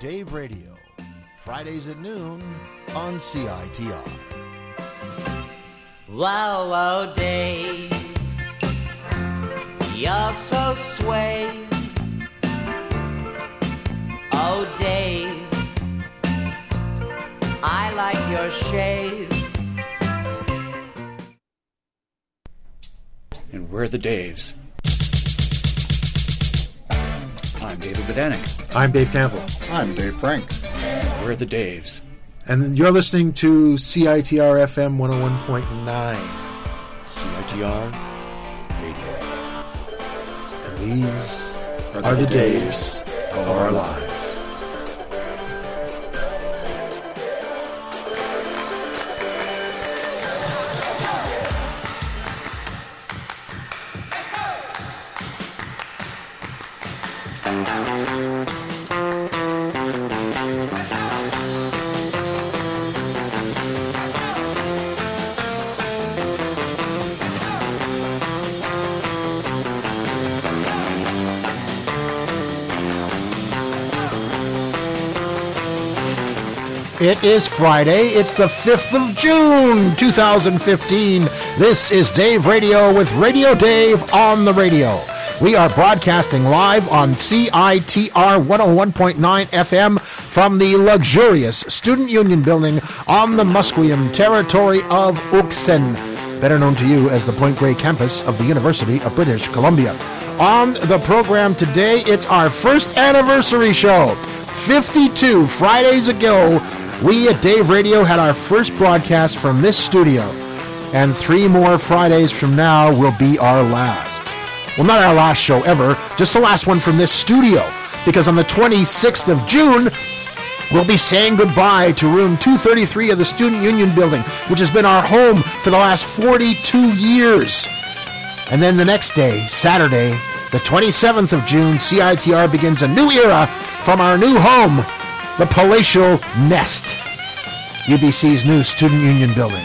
Dave Radio, Fridays at noon on CITR. Wow, wow, Dave, you're so sway. Oh, Dave, I like your shave. And we're the Daves. I'm David Bodanik. I'm Dave Campbell. I'm Dave Frank. We're the Daves. And you're listening to CITR FM 101.9. CITR Radio. And these are the Daves of our lives. It is Friday. It's the 5th of June, 2015. This is Dave Radio with Radio Dave on the radio. We are broadcasting live on CITR 101.9 FM from the luxurious Student Union Building on the Musqueam territory of Uxen, better known to you as the Point Grey campus of the University of British Columbia. On the program today, it's our first anniversary show. 52 Fridays ago, we at Dave Radio had our first broadcast from this studio, and 3 more Fridays from now will be our last. Well, not our last show ever, just the last one from this studio, because on the 26th of June, we'll be saying goodbye to room 233 of the Student Union Building, which has been our home for the last 42 years. And then the next day, Saturday, the 27th of June, CITR begins a new era from our new home, the Palatial Nest, UBC's new Student Union Building.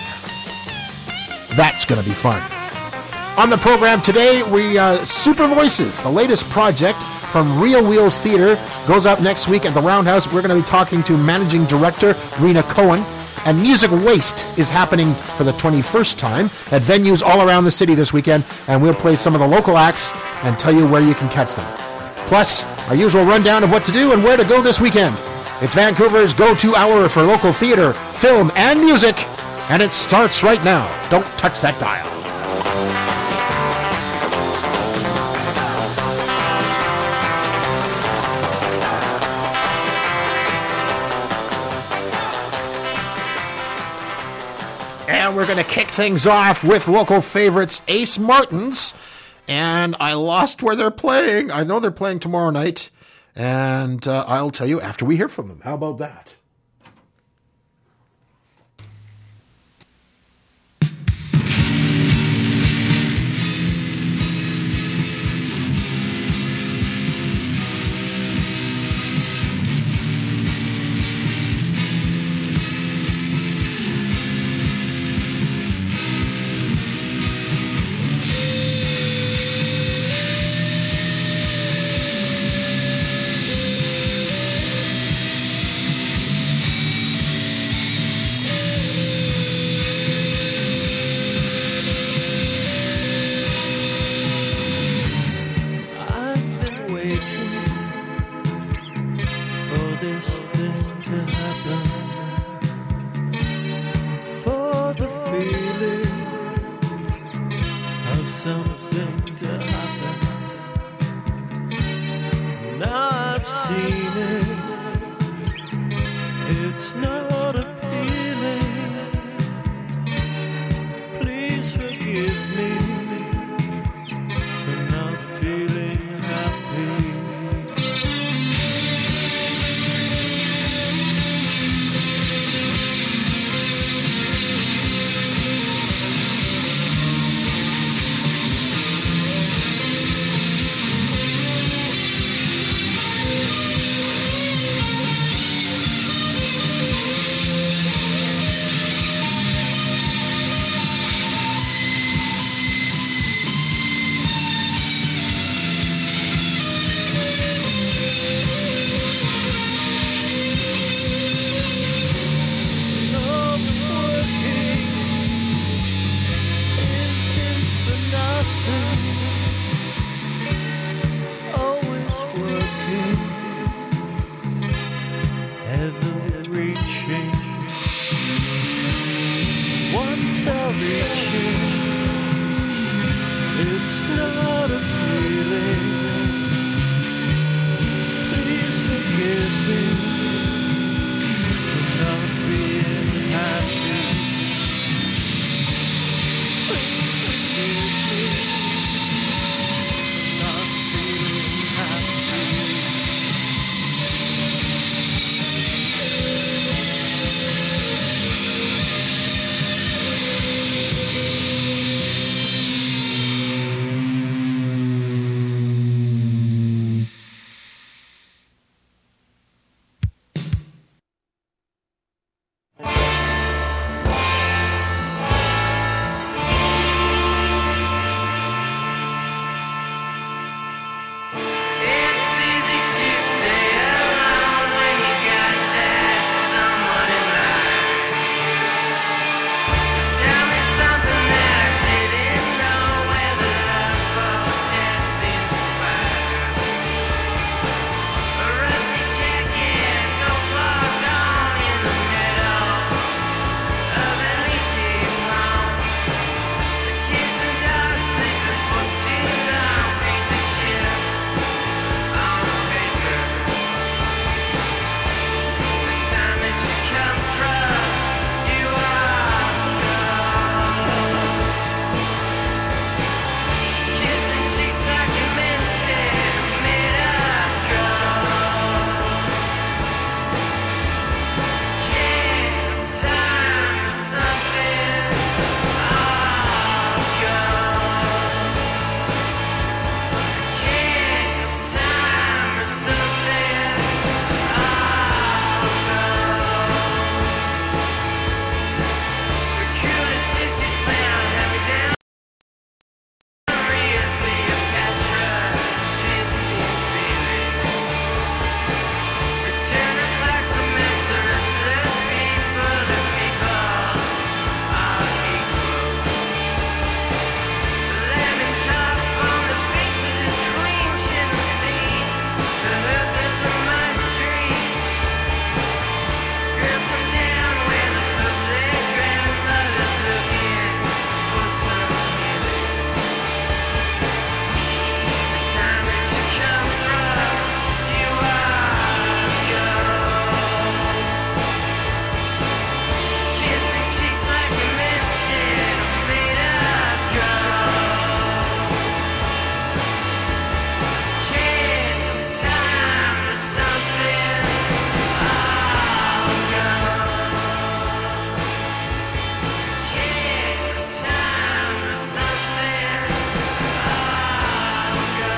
That's going to be fun. On the program today, we Super Voices, the latest project from Real Wheels Theater, goes up next week at the Roundhouse. We're going to be talking to Managing Director Rena Cohen. And Music Waste is happening for the 21st time at venues all around the city this weekend, and we'll play some of the local acts and tell you where you can catch them. Plus, our usual rundown of what to do and where to go this weekend. It's Vancouver's go-to hour for local theater, film, and music, and it starts right now. Don't touch that dial. And we're going to kick things off with local favorites, Ace Martins. And I lost where they're playing. I know they're playing tomorrow night. And I'll tell you after we hear from them. How about that? lips are reaching. It's not appealing. Please forgive me for not being happy. Please forgive me for not feeling happy. It's easy to stay alone when you got that someone in mind. Tell me something that I didn't know, whether love or death inspired. A rusty jacket so far gone in the middle of a leaking home. The kids and dogs sleeping for too long, paint the ships on paper. The time that you come from, you are gone. Kissing cheeks like you meant it, made of gold. Can't time or something, I'll go. Can't time or something, I'll go. The coolest 50s bound had me down. Maria's Cleopatra, Gymstein feelings. Return the clocks and match the rest of the people. The people are equal. The lemon drop on the face of the queen, she hasn't seen the purpose of my street. Girls come down when the close to their grandmothers, looking for some healing. The time that you come from, you are gone. Kissing cheeks like you meant it, made of gold. Can't time or something, I'll go. Can't time or something, I'll go.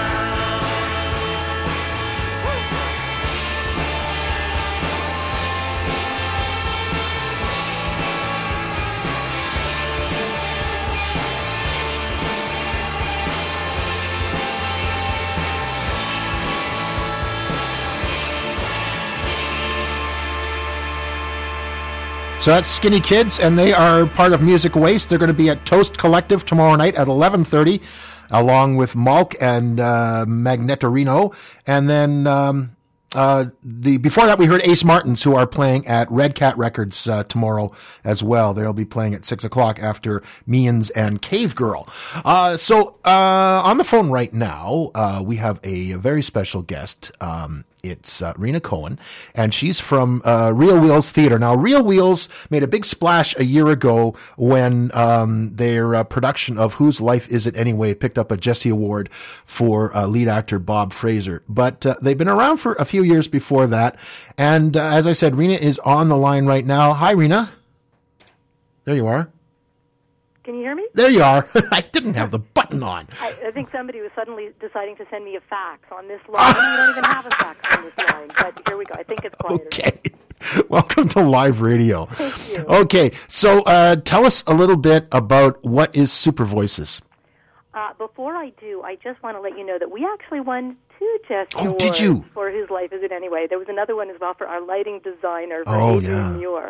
So that's Skinny Kids, and they are part of Music Waste. They're going to be at Toast Collective tomorrow night at 11:30, along with Malk and Magnetorino. And then before that, we heard Ace Martins, who are playing at Red Cat Records tomorrow as well. They'll be playing at 6 o'clock after Means and Cave Girl. So on the phone right now, we have a very special guest. It's Rena Cohen, and she's from Real Wheels Theater. Now, Real Wheels made a big splash a year ago when their production of Whose Life Is It Anyway picked up a Jessie Award for lead actor Bob Fraser. But they've been around for a few years before that. And as I said, Rena is on the line right now. Hi, Rena. There you are. Can you hear me? There you are. I didn't have the button on. I think somebody was suddenly deciding to send me a fax on this line. We don't even have a fax on this line, but here we go. I think it's quieter. Okay. Welcome to live radio. Thank you. Okay, so tell us a little bit about what is Super Voices. Before I do, I just want to let you know that we actually won 2 Jessie Awards did you? for Whose Life Is It Anyway. There was another one as well for our lighting designer, for Oh, Adrian yeah. Muir.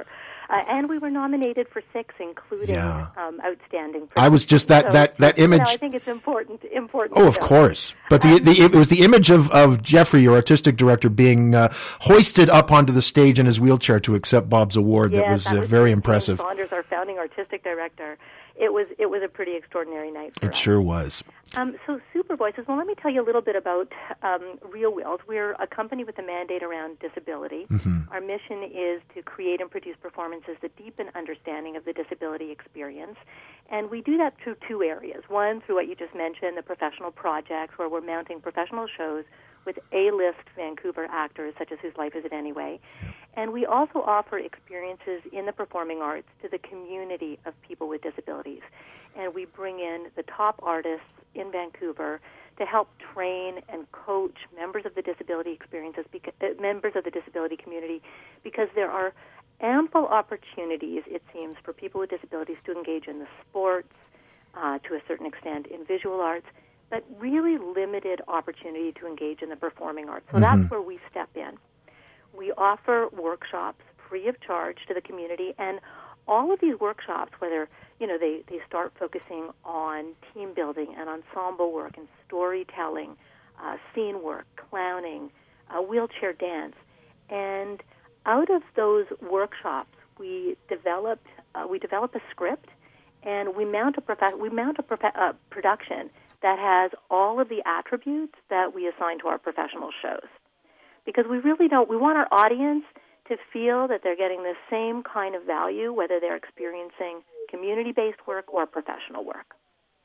And we were nominated for 6, including Yeah. outstanding. I was just that image. I think it's important. Oh, of course. But it was the image of Jeffrey, your artistic director, being hoisted up onto the stage in his wheelchair to accept Bob's award. Yes, that was very impressive. James Saunders, our founding artistic director. It was a pretty extraordinary night for It us. sure was. So Super Voices, well, let me tell you a little bit about Real Wheels. We're a company with a mandate around disability. Our mission is to create and produce performances that deepen understanding of the disability experience. And we do that through 2 areas. One, through what you just mentioned, the professional projects, where we're mounting professional shows with A-list Vancouver actors, such as Whose Life Is It Anyway? And we also offer experiences in the performing arts to the community of people with disabilities. And we bring in the top artists in Vancouver to help train and coach members of the disability experiences, members of the disability community, because there are ample opportunities, it seems, for people with disabilities to engage in the sports, to a certain extent in visual arts, but really limited opportunity to engage in the performing arts. So that's where we step in. We offer workshops free of charge to the community, and all of these workshops, whether they start focusing on team building and ensemble work and storytelling, scene work, clowning, wheelchair dance, and out of those workshops, we develop a script, and we mount a production that has all of the attributes that we assign to our professional shows. Because we really don't, we want our audience to feel that they're getting the same kind of value, whether they're experiencing community-based work or professional work.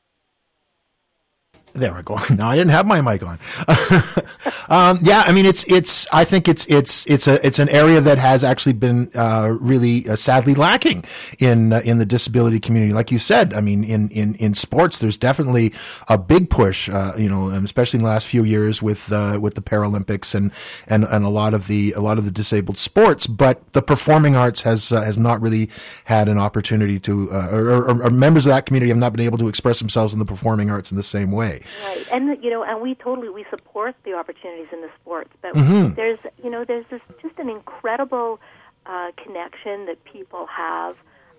There we go. No, I didn't have my mic on. Yeah, I mean, I think it's an area that has actually been really sadly lacking in the disability community. Like you said, I mean, in sports, there's definitely a big push, especially in the last few years with the Paralympics and a lot of the disabled sports. But the performing arts has not really had an opportunity to, or members of that community have not been able to express themselves in the performing arts in the same way. Right, and we support the opportunities in the sports, but there's this just an incredible connection that people have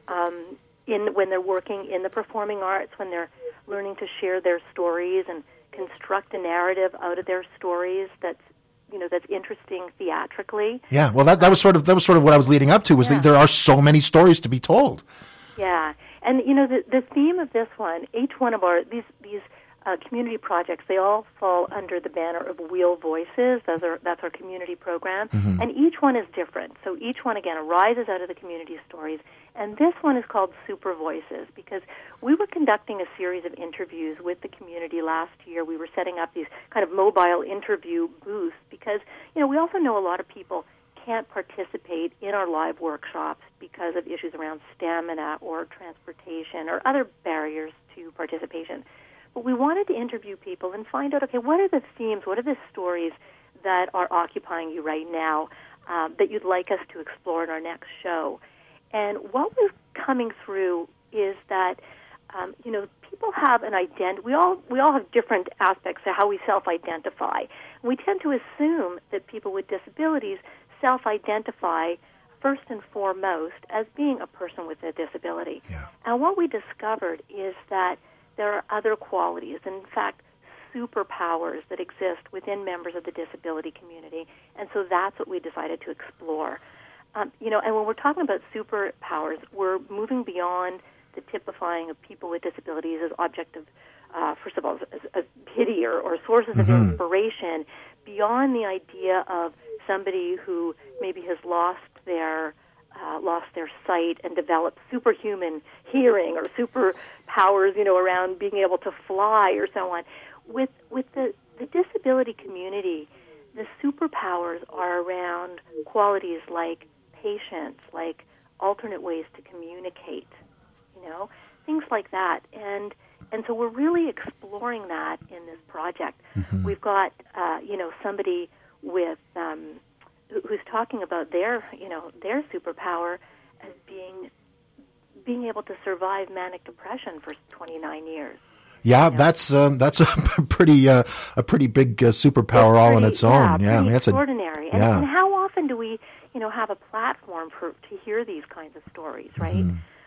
when they're working in the performing arts, when they're learning to share their stories and construct a narrative out of their stories that's interesting theatrically. Yeah, well, that was sort of what I was leading up to. Was that there are so many stories to be told. Yeah, and the theme of this one, each one of these community projects, they all fall under the banner of Wheel Voices. That's our community program. And each one is different. So each one, again, arises out of the community stories. And this one is called Super Voices because we were conducting a series of interviews with the community last year. We were setting up these kind of mobile interview booths because, we also know a lot of people can't participate in our live workshops because of issues around stamina or transportation or other barriers to participation. But we wanted to interview people and find out, okay, what are the themes, what are the stories that are occupying you right now that you'd like us to explore in our next show? And what was coming through is that, people have an identity. We all have different aspects of how we self-identify. We tend to assume that people with disabilities self-identify first and foremost as being a person with a disability. Yeah. And what we discovered is that there are other qualities, in fact, superpowers that exist within members of the disability community, and so that's what we decided to explore. And when we're talking about superpowers, we're moving beyond the typifying of people with disabilities as object of, first of all, as pity or sources of inspiration, beyond the idea of somebody who maybe has lost their sight and developed superhuman hearing or superpowers, around being able to fly or so on. With the disability community, the superpowers are around qualities like patience, like alternate ways to communicate, things like that. And so we're really exploring that in this project. We've got, somebody with who's talking about their superpower as being able to survive manic depression for 29 years. Yeah, that's a pretty big superpower all on its own. Yeah, I mean, that's extraordinary. yeah. And how often do we, have a platform to hear these kinds of stories, right?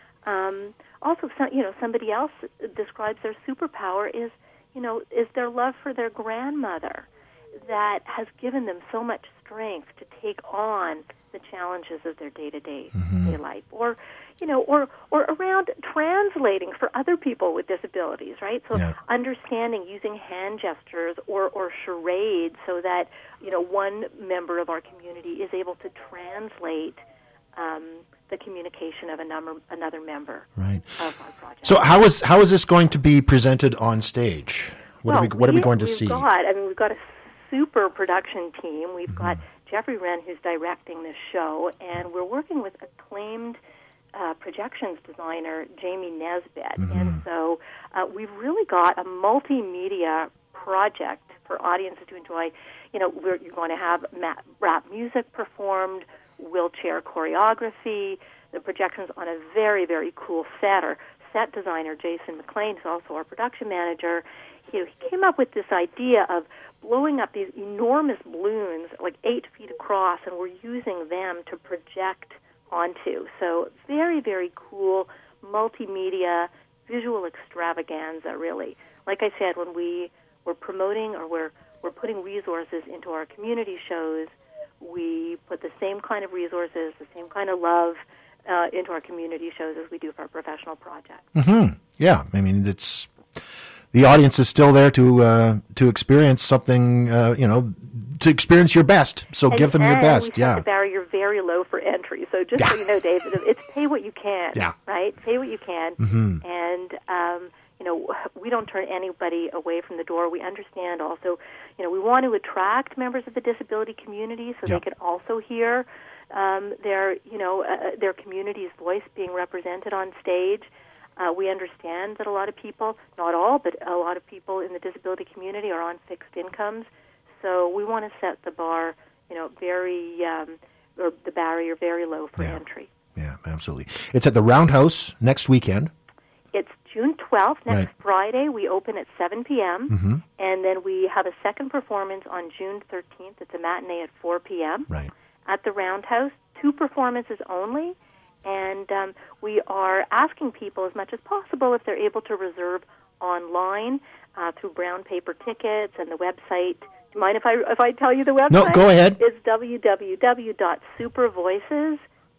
Also, somebody else describes their superpower is their love for their grandmother that has given them so much strength to take on the challenges of their day-to-day life, or around translating for other people with disabilities, right? So understanding, using hand gestures or charades so that, one member of our community is able to translate the communication of another member of our project. So how is this going to be presented on stage? What are we going to see? We've got a super production team. We've got Jeffrey Wren, who's directing this show, and we're working with acclaimed projections designer Jamie Nesbitt. And so we've really got a multimedia project for audiences to enjoy. You're going to have rap music performed, wheelchair choreography, the projections on a very, very cool set. Our set designer, Jason McLean, who's also our production manager, he came up with this idea of blowing up these enormous balloons, like 8 feet across, and we're using them to project onto. So very, very cool multimedia visual extravaganza, really. Like I said, when we're promoting or we're putting resources into our community shows, we put the same kind of resources, the same kind of love into our community shows as we do for our professional projects. Yeah, I mean, it's the audience is still there to experience something, to experience your best. So give them your best. We set the barrier very low for entry. So just so you know, Dave, it's pay what you can. Right? Pay what you can. And we don't turn anybody away from the door. We understand also, we want to attract members of the disability community so they can also hear their community's voice being represented on stage. We understand that a lot of people, not all, but a lot of people in the disability community are on fixed incomes. So we want to set the bar, or the barrier very low for entry. Yeah, absolutely. It's at the Roundhouse next weekend. It's June 12th, next Friday. We open at 7 p.m., and then we have a second performance on June 13th. It's a matinee at 4 p.m. At the Roundhouse, 2 performances only, and we are asking people as much as possible if they're able to reserve online through brown paper tickets and the website. Do you mind if I tell you the website? No, go ahead. It's www.supervoices.bpt.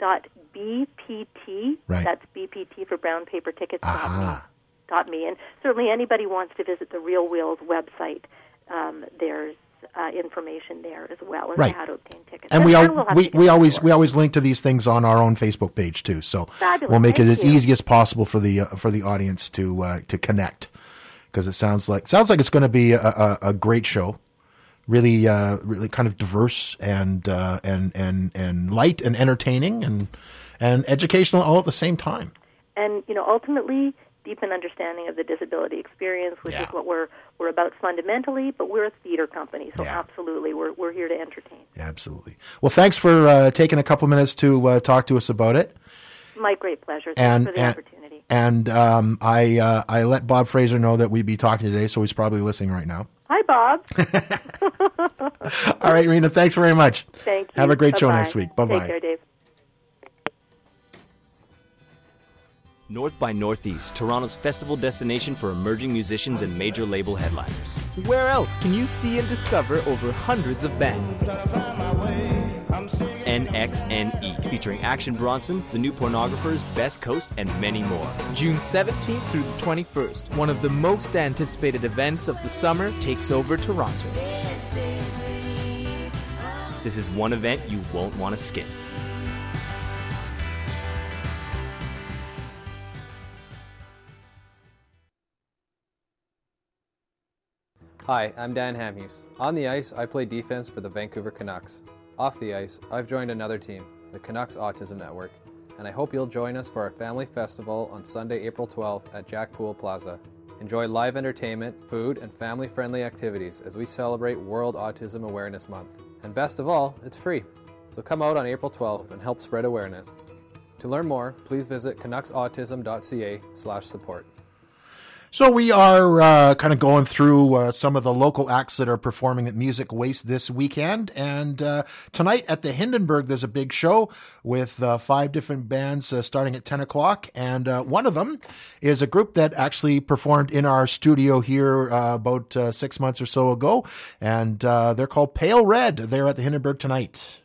That's BPT for brown paper tickets. .me. And certainly anybody wants to visit the Real Wheels website, there's information there as well as how to obtain tickets. And we always link to these things on our own Facebook page too. So we'll make it as easy as possible for the audience to connect, because it sounds like it's going to be a great show. Really kind of diverse and light and entertaining and educational all at the same time. And ultimately deepen understanding of the disability experience, which is what we're about fundamentally. But we're a theater company, so absolutely we're here to entertain. Absolutely. Well, thanks for taking a couple minutes to talk to us about it. My great pleasure. Thanks for the opportunity. And I let Bob Fraser know that we'd be talking today, so he's probably listening right now. Hi, Bob. All right, Rena, thanks very much. Thank you. Have a great show next week. Bye-bye. Take care, Dave. North by Northeast, Toronto's festival destination for emerging musicians and major label headliners. Where else can you see and discover over hundreds of bands? NXNE, featuring Action Bronson, The New Pornographers, Best Coast, and many more. June 17th through the 21st, one of the most anticipated events of the summer takes over Toronto. This is one event you won't want to skip. Hi, I'm Dan Hamhuis. On the ice, I play defense for the Vancouver Canucks. Off the ice, I've joined another team, the Canucks Autism Network, and I hope you'll join us for our family festival on Sunday, April 12th at Jack Pool Plaza. Enjoy live entertainment, food, and family-friendly activities as we celebrate World Autism Awareness Month. And best of all, it's free. So come out on April 12th and help spread awareness. To learn more, please visit canucksautism.ca/support. So we are kind of going through some of the local acts that are performing at Music Waste this weekend. And tonight at the Hindenburg, there's a big show with 5 different bands starting at 10 o'clock. And one of them is a group that actually performed in our studio here about 6 months or so ago. And they're called Pale Red. They're at the Hindenburg tonight.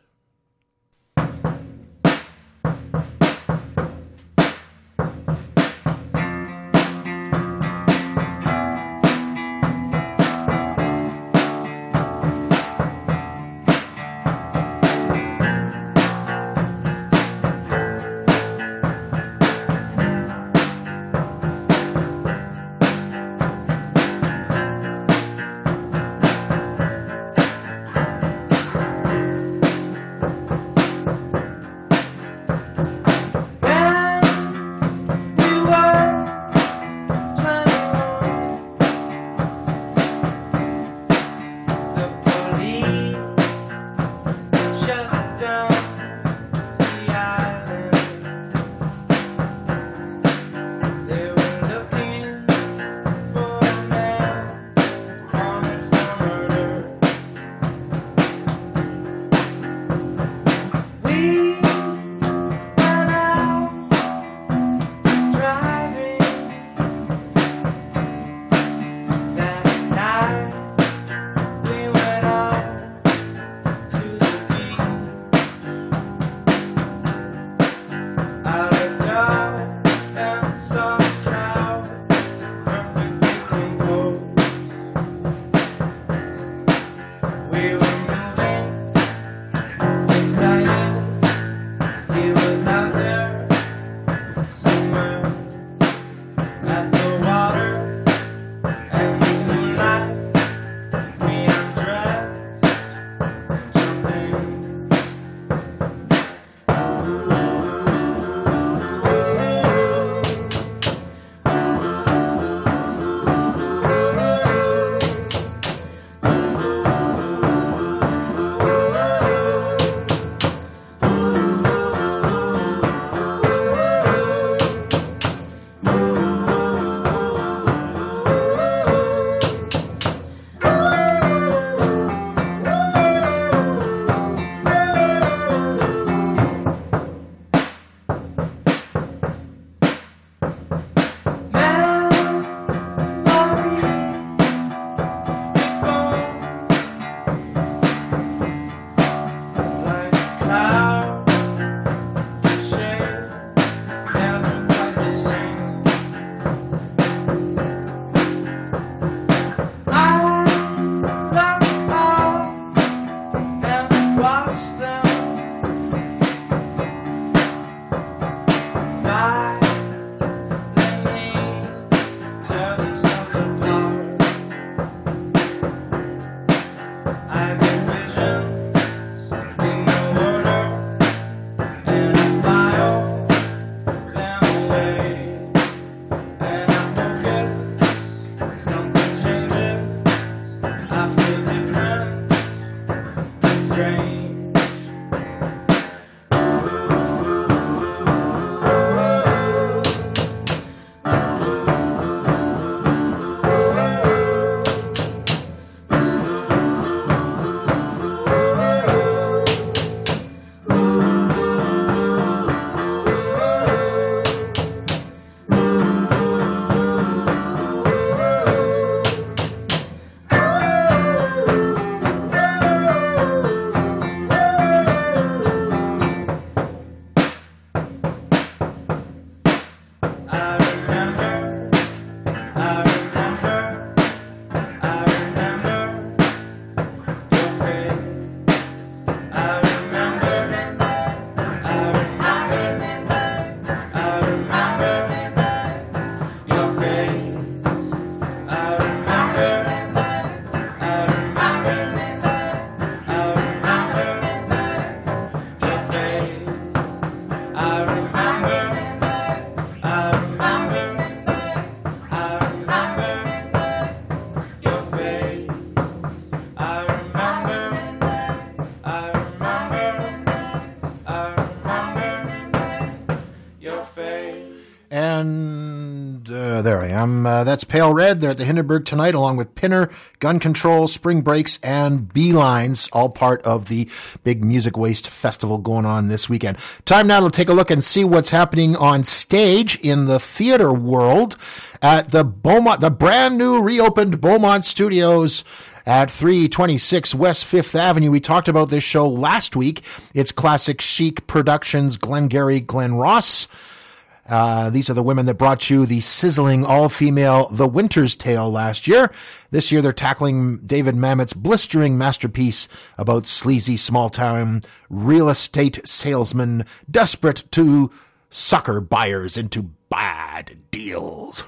And There I am. That's Pale Red. They're at the Hindenburg tonight, along with Pinner, Gun Control, Spring Breaks, and Beelines, all part of the big Music Waste Festival going on this weekend. Time now to take a look and see what's happening on stage in the theater world at the brand new reopened Beaumont Studios at 326 West 5th Avenue. We talked about this show last week. It's Classic Chic Productions, Glengarry Glen Ross. These are the women that brought you the sizzling all-female The Winter's Tale last year. This year they're tackling David Mamet's blistering masterpiece about sleazy small-town real estate salesmen desperate to sucker buyers into bad deals.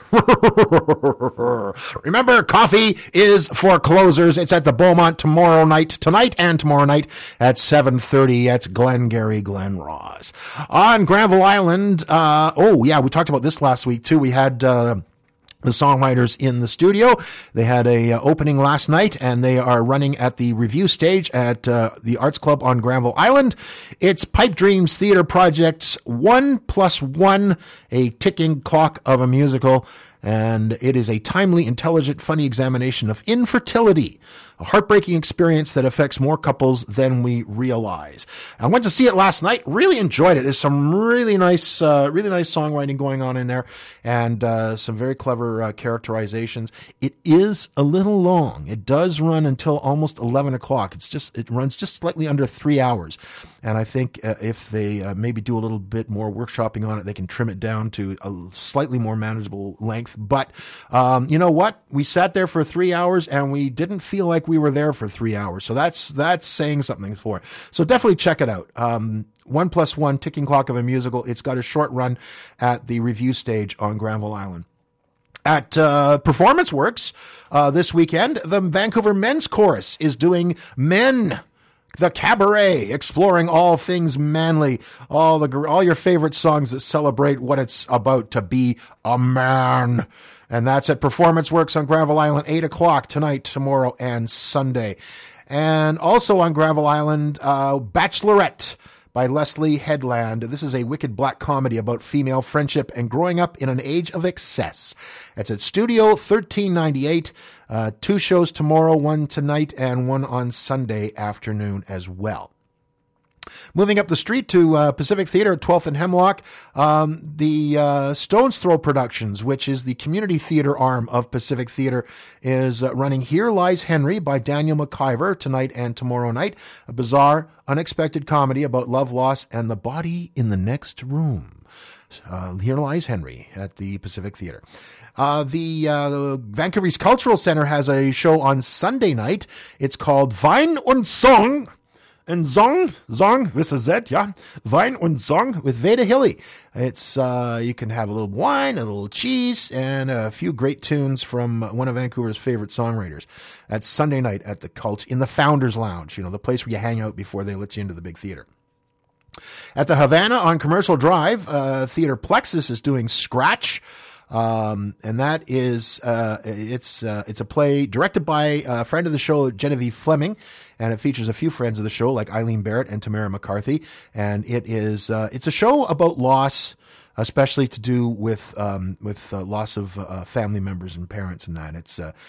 Remember, coffee is for closers. It's at the Beaumont tonight and tomorrow night at 7:30. That's Glengarry Glen Ross. On Granville Island, we talked about this last week too. We had the songwriters in the studio. They had a opening last night, and they are running at the review stage at the Arts Club on Granville Island. It's Pipe Dreams Theater Project's 1+1, a ticking clock of a musical, and it is a timely, intelligent, funny examination of infertility, a heartbreaking experience that affects more couples than we realize. I went to see it last night. Really enjoyed it. There's some really nice songwriting going on in there, and some very clever characterizations. It is a little long. It does run until almost 11 o'clock. It runs just slightly under 3 hours. And I think if they maybe do a little bit more workshopping on it, they can trim it down to a slightly more manageable length. But you know what? We sat there for 3 hours and we didn't feel like we were there for 3 hours. So that's saying something for it. So definitely check it out. 1+1, ticking clock of a musical. It's got a short run at the review stage on Granville Island. At Performance Works this weekend, the Vancouver Men's Chorus is doing Men, the Cabaret, exploring all things manly, all your favorite songs that celebrate what it's about to be a man. And that's at Performance Works on Granville Island, 8 o'clock tonight, tomorrow, and Sunday. And also on Granville Island, Bachelorette by Leslie Headland. This is a wicked black comedy about female friendship and growing up in an age of excess. It's at Studio 1398. 2 shows tomorrow, 1 tonight and 1 on Sunday afternoon as well. Moving up the street to Pacific Theater at 12th and Hemlock, the Stone's Throw Productions, which is the community theater arm of Pacific Theater, is running Here Lies Henry by Daniel McIver tonight and tomorrow night, a bizarre, unexpected comedy about love, loss, and the body in the next room. Here Lies Henry at the Pacific Theater. The Vancouver East Cultural Center has a show on Sunday night. It's called Wein und Song. And Song with a Z, yeah. Wein und Song with Veda Hilly. It's, you can have a little wine, a little cheese, and a few great tunes from one of Vancouver's favorite songwriters. That's Sunday night at the Cult in the Founders Lounge, the place where you hang out before they let you into the big theater. At the Havana on Commercial Drive, Theater Plexus is doing Scratch. And that is, it's a play directed by a friend of the show, Genevieve Fleming, and it features a few friends of the show like Eileen Barrett and Tamara McCarthy. And it is, it's a show about loss, especially to do with loss of family members and parents and that.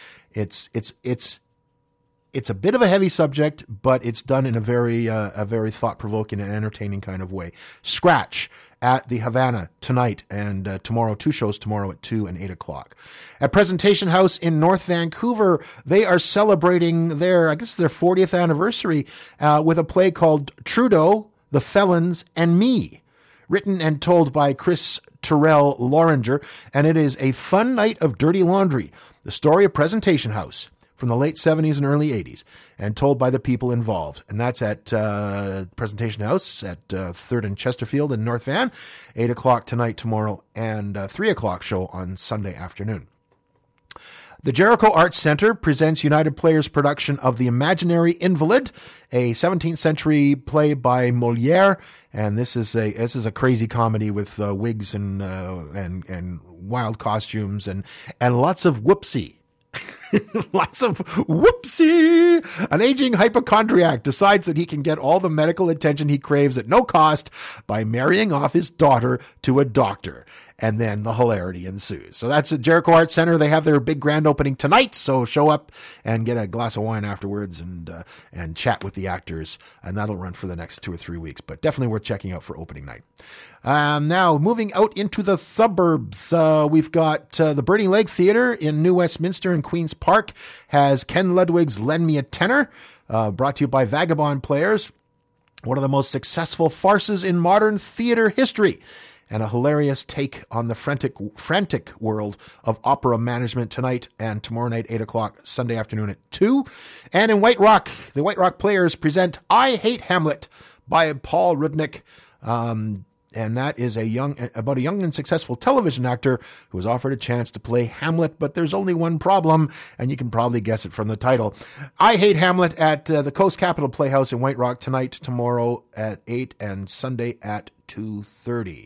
It's a bit of a heavy subject, but it's done in a very thought-provoking and entertaining kind of way. Scratch at the Havana tonight and tomorrow, 2 shows tomorrow at 2 and 8 o'clock. At Presentation House in North Vancouver, they are celebrating their 40th anniversary with a play called Trudeau, The Felons, and Me, written and told by Chris Terrell Loringer, and it is a fun night of dirty laundry, the story of Presentation House from the late 70s and early 80s, and told by the people involved. And that's at Presentation House at 3rd and Chesterfield in North Van, 8 o'clock tonight, tomorrow, and 3 o'clock show on Sunday afternoon. The Jericho Arts Center presents United Players' production of The Imaginary Invalid, a 17th century play by Molière, and this is a crazy comedy with wigs and wild costumes and lots of whoopsie. Lots of whoopsie. An aging hypochondriac decides that he can get all the medical attention he craves at no cost by marrying off his daughter to a doctor. and then the hilarity ensues. So that's at Jericho Arts Center. They have their big grand opening tonight, so show up and get a glass of wine afterwards and chat with the actors, and that'll run for the next 2 or 3 weeks, but definitely worth checking out for opening night. Now, moving out into the suburbs, we've got the Burning Lake Theatre in New Westminster and Queen's Park has Ken Ludwig's Lend Me a Tenor, brought to you by Vagabond Players, one of the most successful farces in modern theatre history, and a hilarious take on the frantic world of opera management tonight and tomorrow night, 8 o'clock, Sunday afternoon at 2. And in White Rock, the White Rock Players present I Hate Hamlet by Paul Rudnick. And that is about a young and successful television actor who was offered a chance to play Hamlet, but there's only one problem, and you can probably guess it from the title. I Hate Hamlet at the Coast Capitol Playhouse in White Rock tonight, tomorrow at 8, and Sunday at 2:30.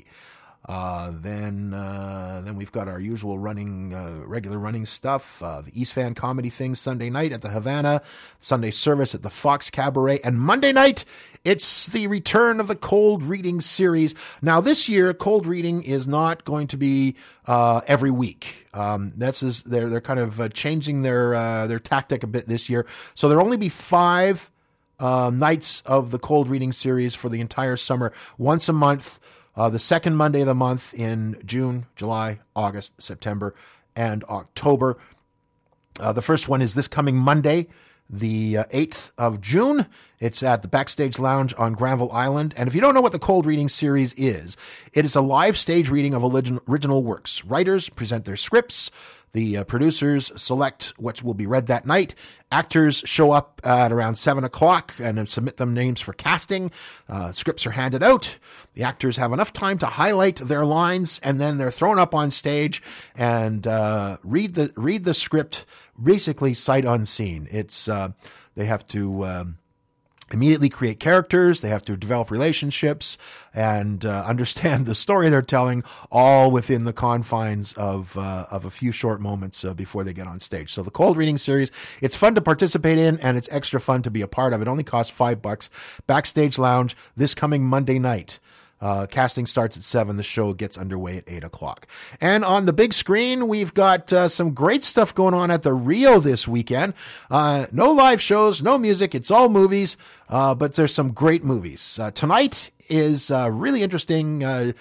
Then we've got our usual regular running stuff. The East Van Comedy thing Sunday night at the Havana, Sunday service at the Fox Cabaret, and Monday night it's the return of the Cold Reading series. Now this year, Cold Reading is not going to be every week. They're kind of changing their tactic a bit this year, so there'll only be 5 nights of the Cold Reading series for the entire summer, once a month. The second Monday of the month in June, July, August, September, and October. The first one is this coming Monday, the 8th of June. It's at the Backstage Lounge on Granville Island. And if you don't know what the Cold Reading series is, it is a live stage reading of original works. Writers present their scripts. The producers select what will be read that night. Actors show up at around 7 o'clock and submit them names for casting. Scripts are handed out. The actors have enough time to highlight their lines, and then they're thrown up on stage and read the script basically sight unseen. They have to immediately create characters. They have to develop relationships and understand the story they're telling, all within the confines of a few short moments before they get on stage. So the Cold Reading series, it's fun to participate in, and it's extra fun to be a part of. It only costs $5. Backstage Lounge this coming Monday night. Casting starts at 7. The show gets underway at 8 o'clock. And on the big screen, we've got some great stuff going on at the Rio this weekend. No live shows, no music. It's all movies, but there's some great movies. Tonight is really interesting.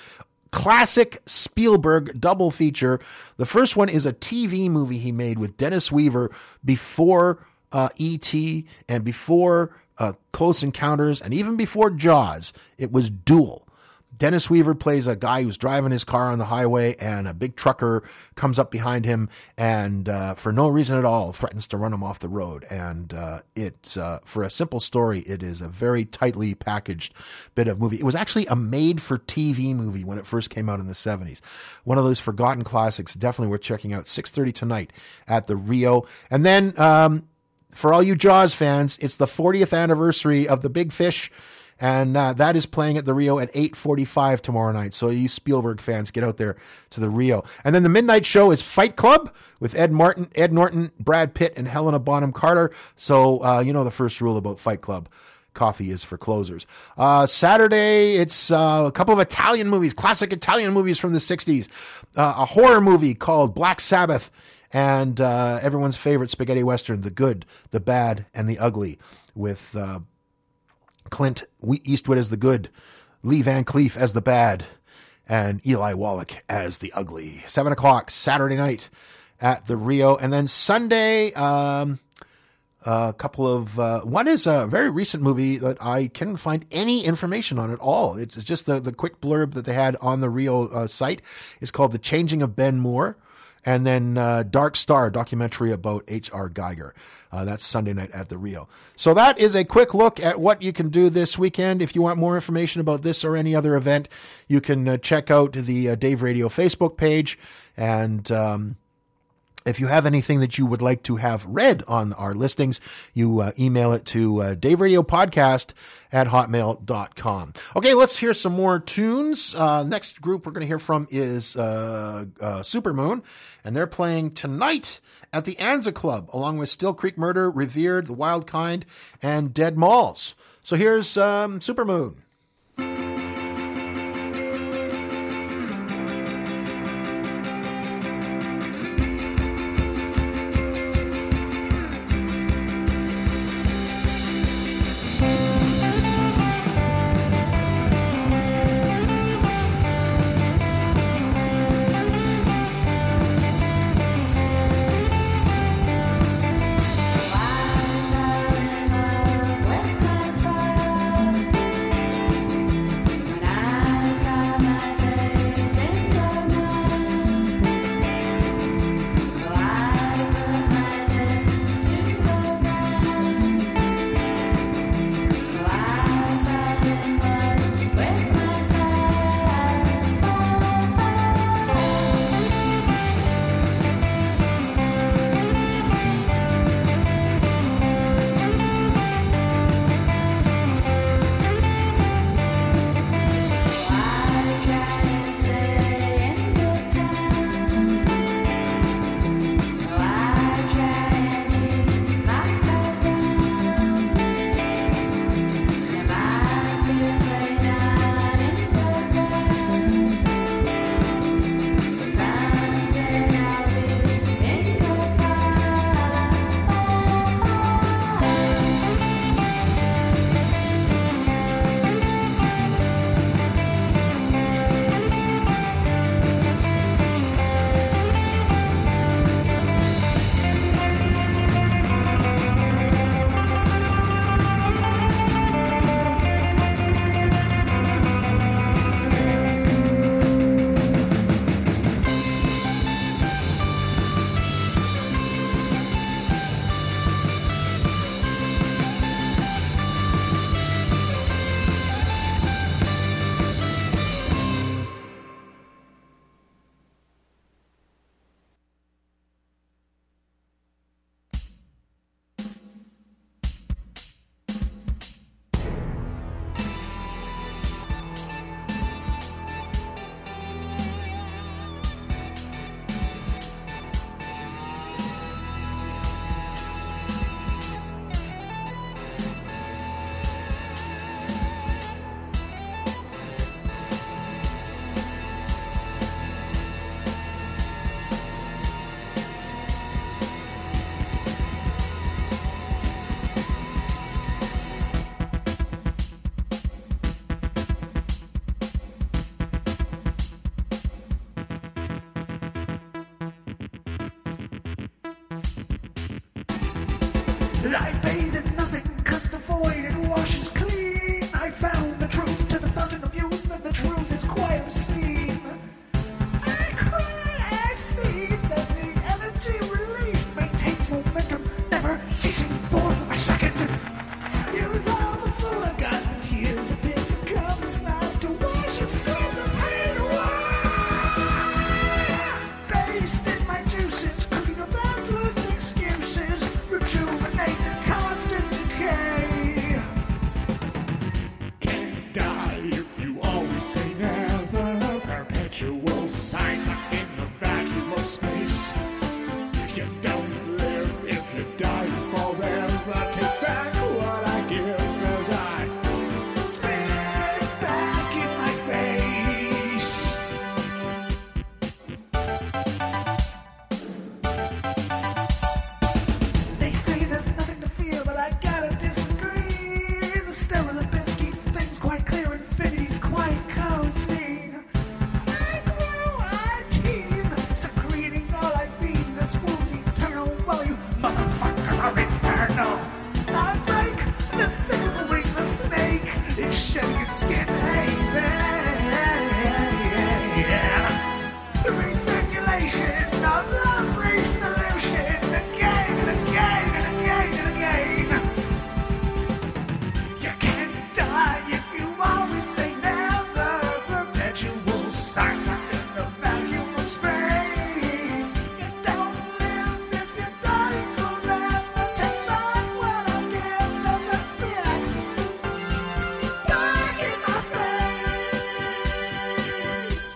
Classic Spielberg double feature. The first one is a TV movie he made with Dennis Weaver before E.T. and before Close Encounters and even before Jaws. It was Duel. Dennis Weaver plays a guy who's driving his car on the highway, and a big trucker comes up behind him and for no reason at all threatens to run him off the road. And it's for a simple story, it is a very tightly packaged bit of movie. It was actually a made-for-TV movie when it first came out in the 70s. One of those forgotten classics, definitely worth checking out. 6:30 tonight at the Rio. And then for all you Jaws fans, it's the 40th anniversary of The Big Fish. And that is playing at the Rio at 8:45 tomorrow night. So you Spielberg fans, get out there to the Rio. And then the midnight show is Fight Club with Ed Norton, Brad Pitt, and Helena Bonham Carter. So you know the first rule about Fight Club. Coffee is for closers. Saturday, it's a couple of Italian movies, classic Italian movies from the 60s. A horror movie called Black Sabbath. And everyone's favorite spaghetti western, The Good, the Bad, and the Ugly, with Clint Eastwood as the good, Lee Van Cleef as the bad, and Eli Wallach as the ugly. 7 o'clock Saturday night at the Rio. And then Sunday, a couple of, one is a very recent movie that I couldn't find any information on at all. It's just the quick blurb that they had on the Rio site. It's called The Changing of Ben Moore. And then Dark Star, documentary about H.R. Geiger. That's Sunday night at the Rio. So that is a quick look at what you can do this weekend. If you want more information about this or any other event, you can check out the Dave Radio Facebook page. And if you have anything that you would like to have read on our listings, you email it to daveradiopodcast@hotmail.com. Okay, let's hear some more tunes. Next group we're going to hear from is Supermoon, and they're playing tonight at the Anza Club, along with Still Creek Murder, Revered, The Wild Kind, and Dead Malls. So here's Supermoon. I bathe in nothing, 'cause the void it washes clean. I found the truth to the fountain of youth, and the truth is quite obscene. I cry, I see that the energy released maintains momentum, never ceasing for a second. Use all the food I've got, tears, the piss that comes now to wash and free the pain away. Based in my juices, cooking up endless excuses, rejuvenate the constant decay. Can't die if you always say never. Perpetual size up in the vacuum of space. You don't live if you die forever. Take back what I give, 'cause I Spit it back in my face. They say there's nothing to fear, but I gotta disagree. The stem of the bisque keeps things quite clear, infinity's quite cozy. I grow, I teem, secreting all I've been. This wound's eternal, well, you motherfuckers are infernal. I break the sickle ring, the snake is shedding its skin. Hey, the recirculation of love resolution again and again and again and again. You can't die if you always say never. Perpetual size up in the vacuum of space. You don't live if you die forever. Take back what I give, 'cause I spit back in my face.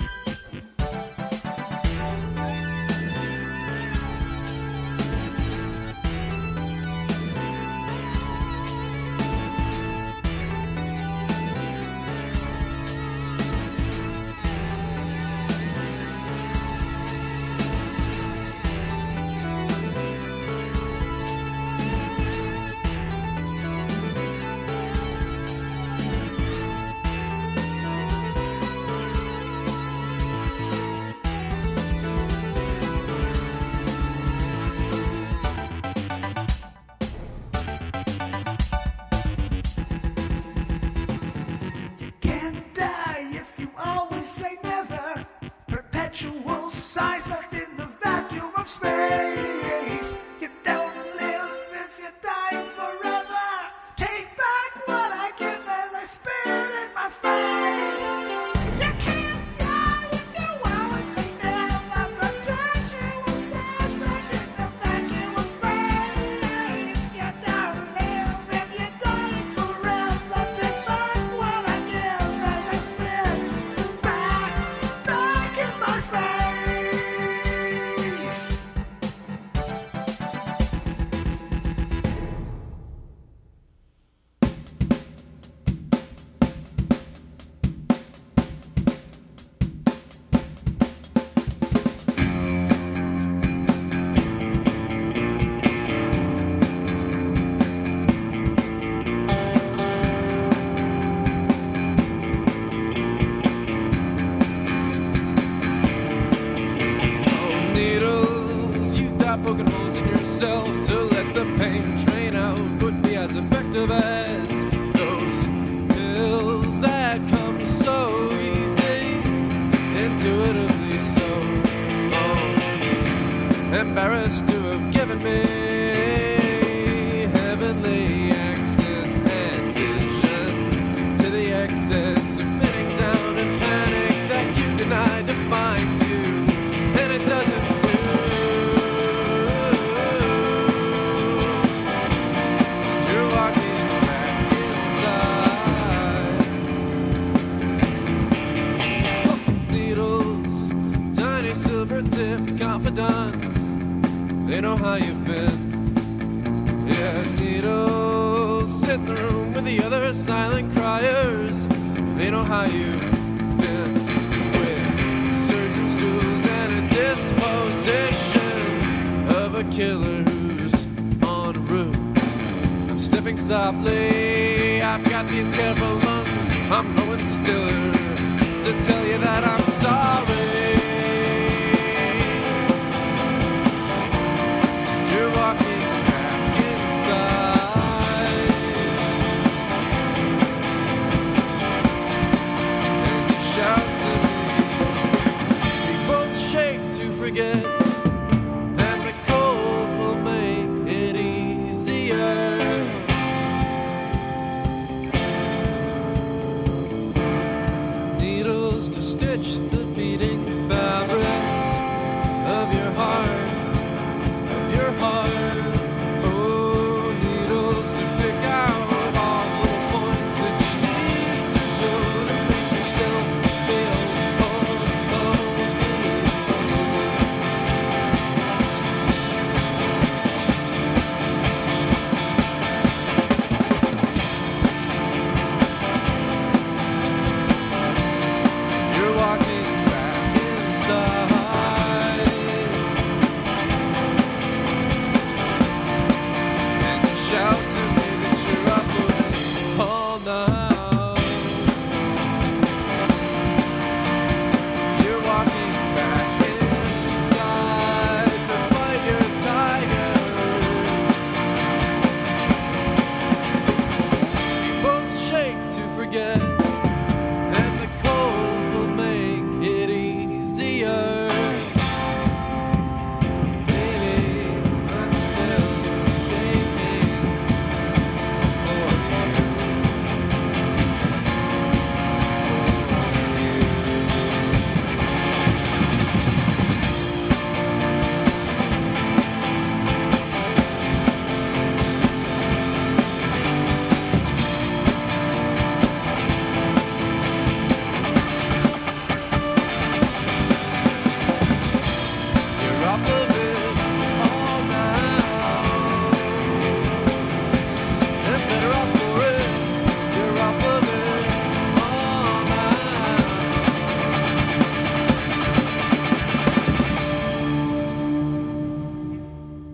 Can't die if you always say never. Perpetual size sucked in the vacuum of space. You don't live if you die forever. Take back what I give as I spit in my face. You can't die if you always say never. Perpetual size sucked in the vacuum of space. You don't live if you die forever. Take back what I give as I spit back in my face. Needles, you die poking holes in yourself to let the pain drain out. Would be as effective as those pills that come so easy, intuitively so. Embarrassed to have given me heavenly access and vision to the excess of pinning down and panic that you deny defines you, and it doesn't do. And you're walking back inside. Needles, tiny silver-tipped confidants, they know how you've been. Yeah, needles sit in the room with the other silent criers. They know how you've been. With surgeon's tools and a disposition of a killer who's en route. I'm stepping softly, I've got these careful lungs. I'm going stiller to tell you that I'm sorry. You're walking back inside.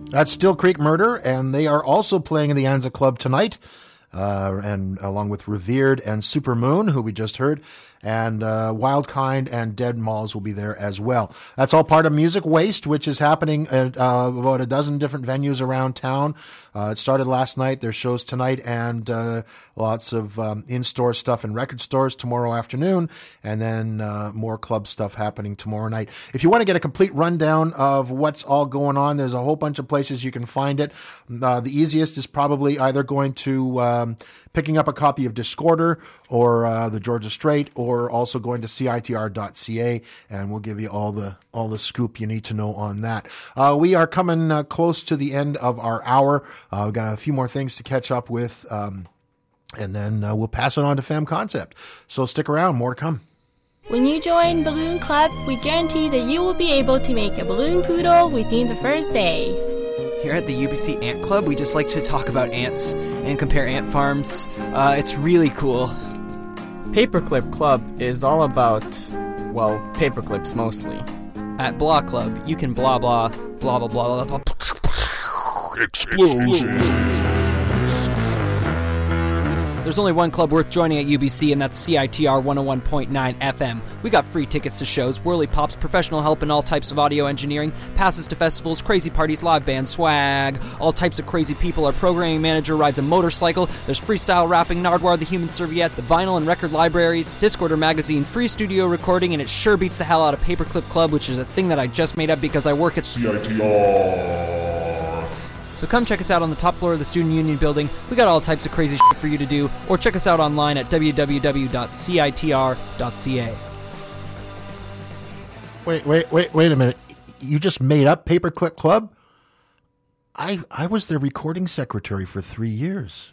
That's Still Creek Murder, and they are also playing in the Anza Club tonight, and along with Revered and Supermoon, who we just heard, and Wildkind and Dead Malls will be there as well. That's all part of Music Waste, which is happening at about a dozen different venues around town. It started last night. There's shows tonight and lots of in-store stuff in record stores tomorrow afternoon, and then more club stuff happening tomorrow night. If you want to get a complete rundown of what's all going on, there's a whole bunch of places you can find it. The easiest is probably either going to picking up a copy of Discorder or the Georgia Strait, or also going to CITR.ca, and we'll give you all the scoop you need to know on that. We are coming close to the end of our hour. We've got a few more things to catch up with, and then we'll pass it on to Femme Concept. So stick around, more to come. When you join Balloon Club, we guarantee that you will be able to make a balloon poodle within the first day. Here at the UBC Ant Club, we just like to talk about ants and compare ant farms. It's really cool. Paperclip Club is all about, well, paperclips mostly. At Blah Club, you can blah blah, blah blah blah blah. Explosion. There's only one club worth joining at UBC, and that's CITR 101.9 FM. We got free tickets to shows, whirly pops, professional help in all types of audio engineering, passes to festivals, crazy parties, live band, swag, all types of crazy people. Our programming manager rides a motorcycle. There's freestyle rapping, Nardwar the Human Serviette, the vinyl and record libraries, Discorder magazine, free studio recording, and it sure beats the hell out of Paperclip Club, which is a thing that I just made up because I work at CITR. So come check us out on the top floor of the Student Union building. We got all types of crazy shit for you to do, or check us out online at www.citr.ca. Wait a minute. You just made up Paperclip Club? I was their recording secretary for 3 years.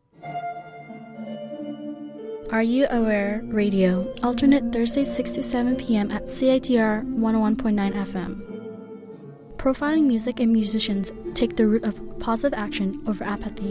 Are You Aware Radio, alternate Thursdays 6 to 7 p.m. at CITR 101.9 FM. Profiling music and musicians take the route of positive action over apathy.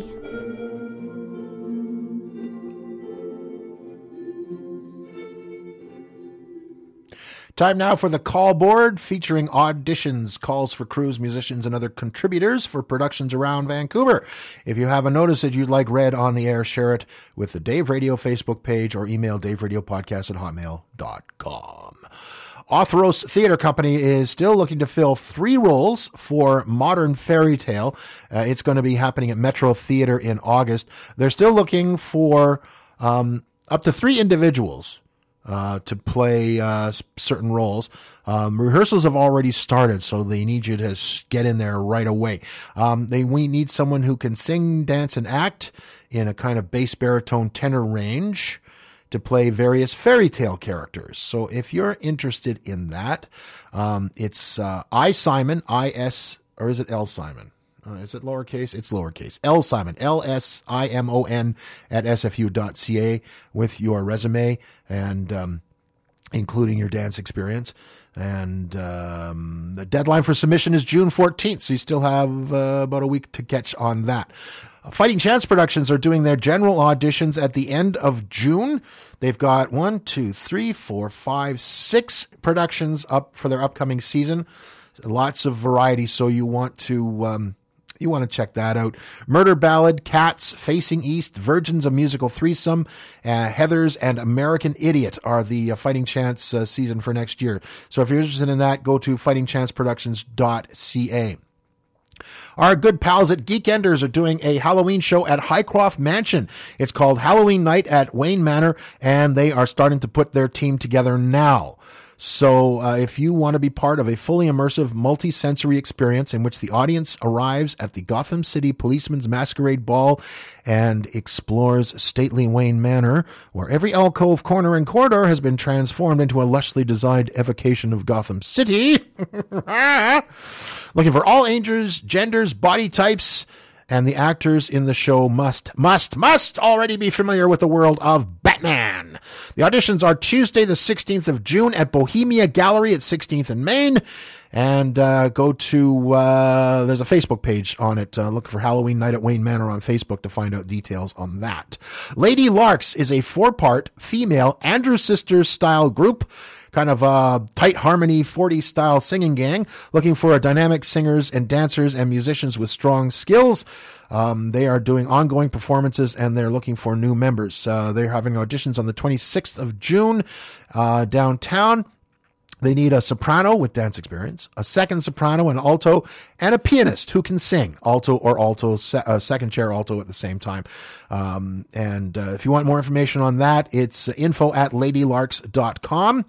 Time now for the call board, featuring auditions, calls for crews, musicians, and other contributors for productions around Vancouver. If you have a notice that you'd like read on the air, share it with the Dave Radio Facebook page or email daveradiopodcast@hotmail.com. Authoros Theatre Company is still looking to fill 3 roles for Modern Fairy Tale. It's going to be happening at Metro Theatre in August. They're still looking for up to 3 individuals to play certain roles. Rehearsals have already started, so they need you to get in there right away. We need someone who can sing, dance, and act in a kind of bass, baritone, tenor range to play various fairy tale characters. So if you're interested in that, it's I Simon, I-S, or is it L Simon? Is it lowercase? It's lowercase. L Simon, LSIMON at sfu.ca with your resume and including your dance experience. And the deadline for submission is June 14th, so you still have about a week to catch on that. Fighting Chance Productions are doing their general auditions at the end of June. They've got 6 productions up for their upcoming season. Lots of variety, so you want to check that out. Murder Ballad, Cats, Facing East, Virgins, a Musical Threesome, Heathers, and American Idiot are the Fighting Chance season for next year. So if you're interested in that, go to fightingchanceproductions.ca. Our good pals at Geekenders are doing a Halloween show at Highcroft Mansion. It's called Halloween Night at Wayne Manor, and they are starting to put their team together now. So if you want to be part of a fully immersive, multi-sensory experience in which the audience arrives at the Gotham City Policeman's Masquerade Ball and explores stately Wayne Manor, where every alcove, corner, and corridor has been transformed into a lushly designed evocation of Gotham City. Looking for all ages, genders, body types, and the actors in the show must already be familiar with the world of Batman. The auditions are Tuesday, the 16th of June at Bohemia Gallery at 16th and Main. And go to, there's a Facebook page on it. Look for Halloween Night at Wayne Manor on Facebook to find out details on that. Lady Larks is a 4-part female Andrew Sisters style group kind of a tight harmony 40s style singing gang looking for dynamic singers and dancers and musicians with strong skills. They are doing ongoing performances and they're looking for new members. They're having auditions on the 26th of June downtown. They need a soprano with dance experience, a second soprano, an alto, and a pianist who can sing alto or alto, second chair alto at the same time. If you want more information on that, it's info@ladylarks.com.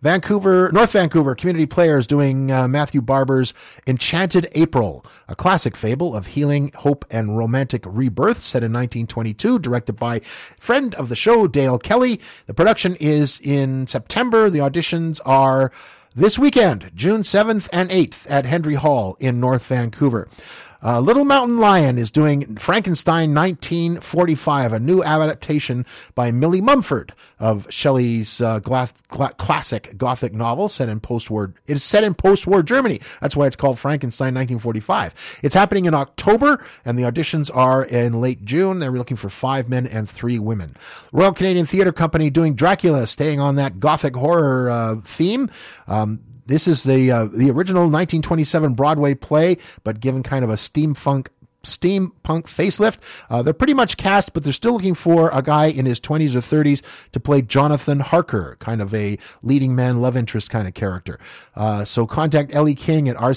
North Vancouver Community Players doing Matthew Barber's Enchanted April, a classic fable of healing, hope, and romantic rebirth set in 1922, directed by friend of the show, Dale Kelly. The production is in September. The auditions are this weekend, June 7th and 8th at Henry Hall in North Vancouver. Little Mountain Lion is doing Frankenstein 1945, a new adaptation by Millie Mumford of Shelley's classic Gothic novel set in post-war. It is set in post-war Germany. That's why it's called Frankenstein 1945. It's happening in October, and the auditions are in late June. They're looking for 5 men and 3 women. Royal Canadian Theatre Company doing Dracula, staying on that Gothic horror theme. This is the original 1927 Broadway play, but given kind of a steampunk facelift. They're pretty much cast, but they're still looking for a guy in his 20s or 30s to play Jonathan Harker, kind of a leading man love interest kind of character. So contact Ellie King at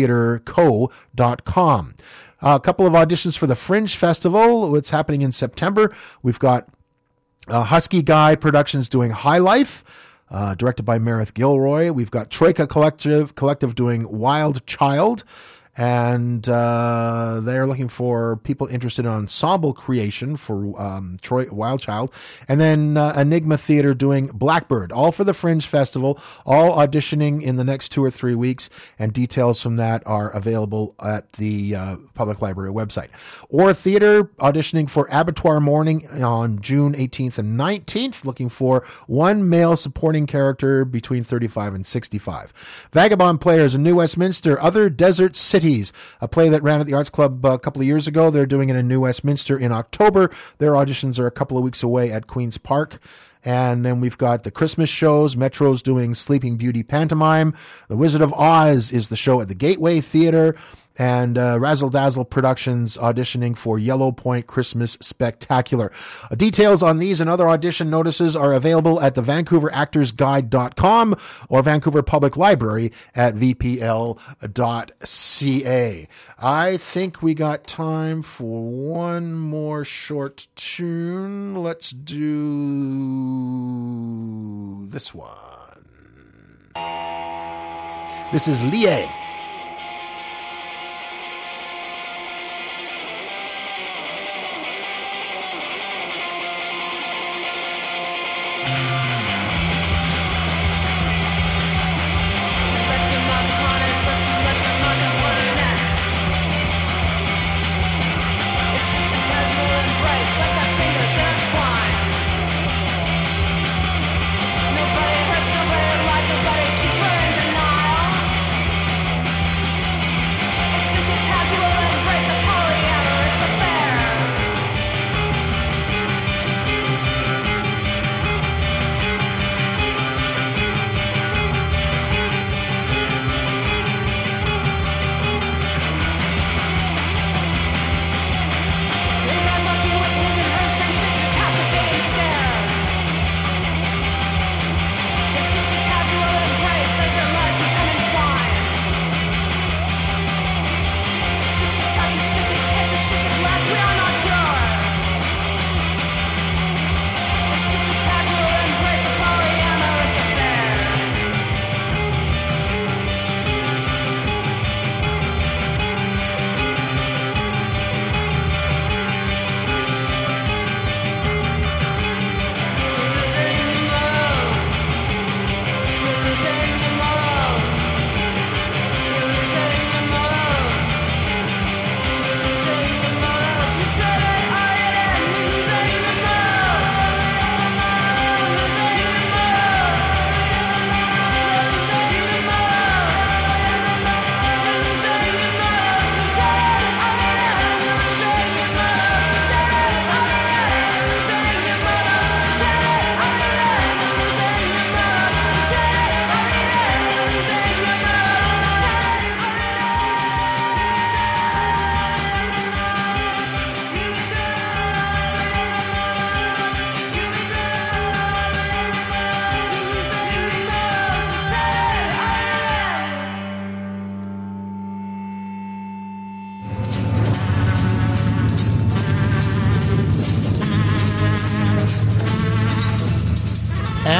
rctheatreco.com. A couple of auditions for the Fringe Festival. It's happening in September. We've got Husky Guy Productions doing High Life. Directed by Meredith Gilroy. We've got Troika Collective doing Wild Child. And they're looking for people interested in ensemble creation for Wild Child. And then Enigma Theater doing Blackbird, all for the Fringe Festival, all auditioning in the next 2 or 3 weeks. And details from that are available at the Public Library website. Or Theater auditioning for Abattoir Morning on June 18th and 19th, looking for 1 male supporting character between 35 and 65. Vagabond Players in New Westminster, Other Desert Cities, a play that ran at the Arts Club a couple of years ago. They're doing it in New Westminster in October. Their auditions are a couple of weeks away at Queen's Park. And then we've got the Christmas shows. Metro's doing Sleeping Beauty Pantomime. The Wizard of Oz is the show at the Gateway Theater. And Razzle Dazzle Productions auditioning for Yellow Point Christmas Spectacular. Details on these and other audition notices are available at the VancouverActorsGuide.com or Vancouver Public Library at vpl.ca. I think we got time for one more short tune. Let's do this one. This is Lie. Nobody hurts, nobody lies, nobody cheats, we're in denial.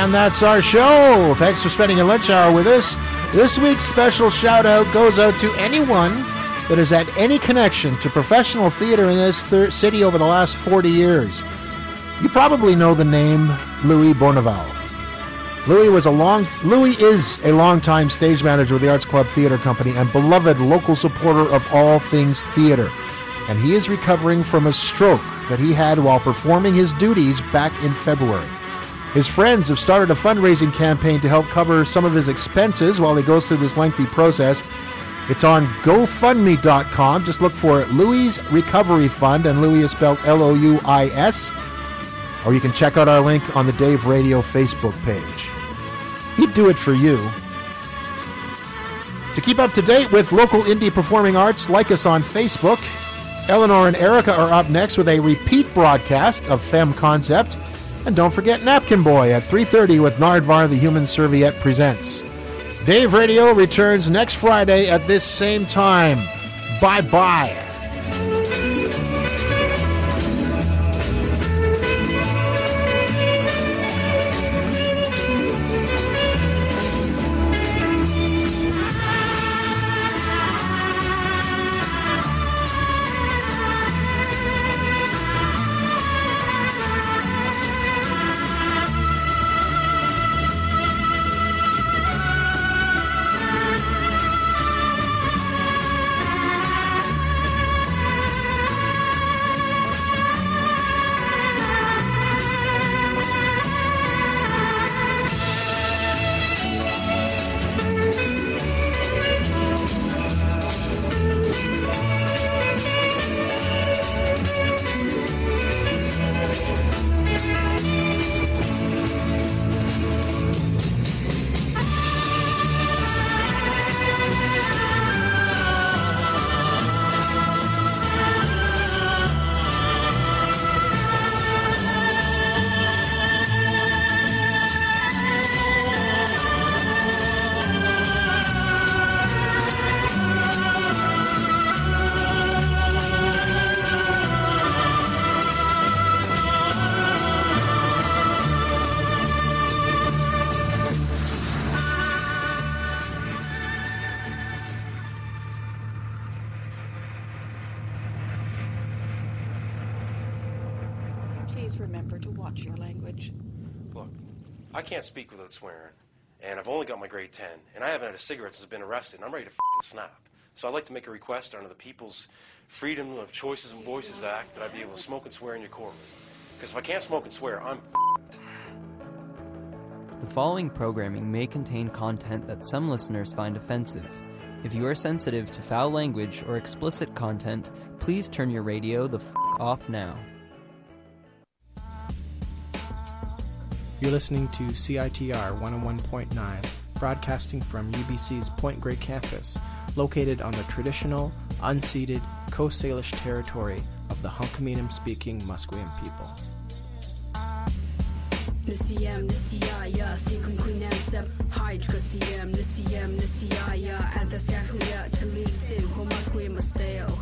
And that's our show. Thanks for spending your lunch hour with us. This week's special shout out goes out to anyone that has had any connection to professional theater in this city over the last 40 years. You probably know the name Louis Bourneval. Louis is a longtime stage manager with the Arts Club Theater Company and beloved local supporter of all things theater. And he is recovering from a stroke that he had while performing his duties back in February. His friends have started a fundraising campaign to help cover some of his expenses while he goes through this lengthy process. It's on GoFundMe.com. Just look for Louis Recovery Fund, and Louis is spelled Louis. Or you can check out our link on the Dave Radio Facebook page. He'd do it for you. To keep up to date with local indie performing arts, like us on Facebook. Eleanor and Erica are up next with a repeat broadcast of Femme Concept. And don't forget Napkin Boy at 3:30 with Nardvar the Human Serviette Presents. Dave Radio returns next Friday at this same time. Bye-bye. Please remember to watch your language. Look, I can't speak without swearing, and I've only got my grade 10, and I haven't had a cigarette since I've been arrested, and I'm ready to snap. So I'd like to make a request under the People's Freedom of Choices and Voices Act that I be able to smoke and swear in your courtroom. Because if I can't smoke and swear, I'm The following programming may contain content that some listeners find offensive. If you are sensitive to foul language or explicit content, please turn your radio the off now. You're listening to CITR 101.9, broadcasting from UBC's Point Grey campus, located on the traditional, unceded Coast Salish territory of the Hunkaminam-speaking Musqueam people. Nisiyam nisiyaya thikum kunansab hydra siyam nisiyaya anthasyahuya talitsin homasque masteo.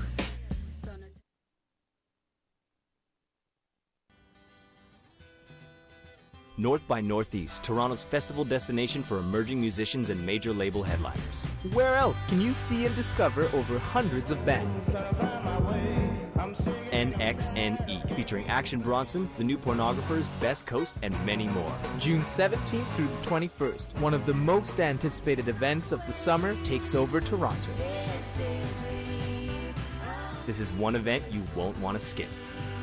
North by Northeast, Toronto's festival destination for emerging musicians and major label headliners. Where else can you see and discover over hundreds of bands? NXNE, featuring Action Bronson, The New Pornographers, Best Coast, and many more. June 17th through the 21st, one of the most anticipated events of the summer takes over Toronto. This is one event you won't want to skip.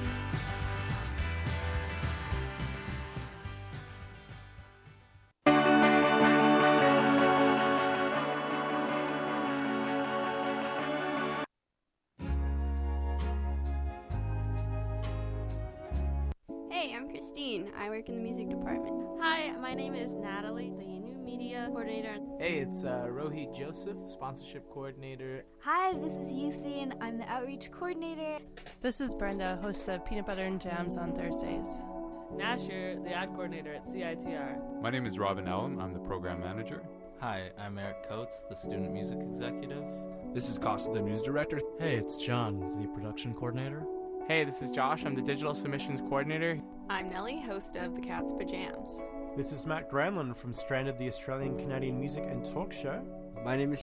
Hey, I'm Christine. I work in the music department. Hi, my name is Natalie, the new media coordinator. Hey, it's Rohit Joseph, sponsorship coordinator. Hi, this is UC and I'm the outreach coordinator. This is Brenda, host of Peanut Butter and Jams on Thursdays. Nasher, the ad coordinator at CITR. My name is Robin Ellum. I'm the program manager. Hi, I'm Eric Coates, the student music executive. This is Costa, the news director. Hey, it's John, the production coordinator. Hey, this is Josh. I'm the digital submissions coordinator. I'm Nellie, host of The Cat's Pajams. This is Matt Granlund from Stranded, the Australian Canadian Music and Talk Show. My name is